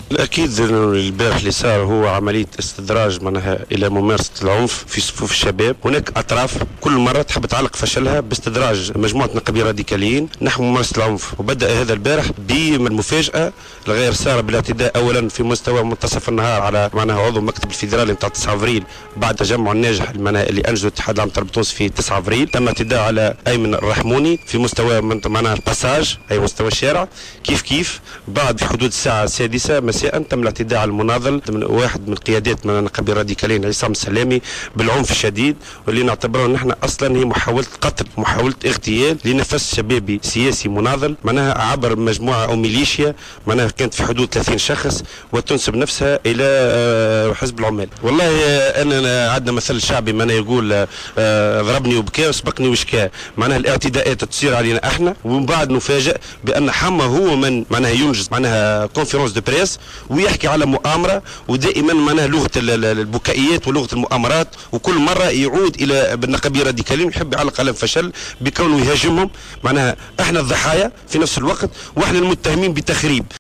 الأكيد أنه البارح اللي صار هو عملية استدراج معناها إلى ممارسة العنف في صفوف الشباب. هناك أطراف كل مرة تحب تعلق فشلها باستدراج مجموعة نقابين راديكاليين نحو ممارسة العنف، وبدأ هذا البارح بالمفاجأة الغير سارة بالاعتداء أولا في مستوى منتصف النهار على معناها عضو المكتب الفيدرالي نتاع 9 أفريل بعد تجمع الناجح معناها اللي أنجزه اتحاد العام طرابلس في 9 أفريل. تم اعتداء على أيمن الرحموني في مستوى معناها الباساج أي مستوى الشارع. كيف بعد في حدود الساعة 6 مساء تم الاعتداء على المناضل من واحد من قيادات من النقابين الراديكاليين عصام السلامي بالعنف الشديد، واللي نعتبره نحن اصلا هي محاوله قتل، محاوله اغتيال لنفس شبابي سياسي مناضل معناها عبر مجموعه او ميليشيا معناها كانت في حدود 30 شخص وتنسب نفسها الى حزب العمال. والله انا عندنا مثل شعبي معناها يقول ضربني وبكى وسبقني وشكى، معناها الاعتداءات تصير علينا احنا ومن بعد نفاجئ بان حما هو من معناها ينجز معناها كونفيرونس دو بريس ويحكي على مؤامره، ودائما معناها لغه البكائيات ولغه المؤامرات، وكل مره يعود الى بالنقابين الراديكاليين ويحب يعلق على فشل بكونه يهاجمهم. معناها احنا الضحايا في نفس الوقت واحنا المتهمين بتخريب.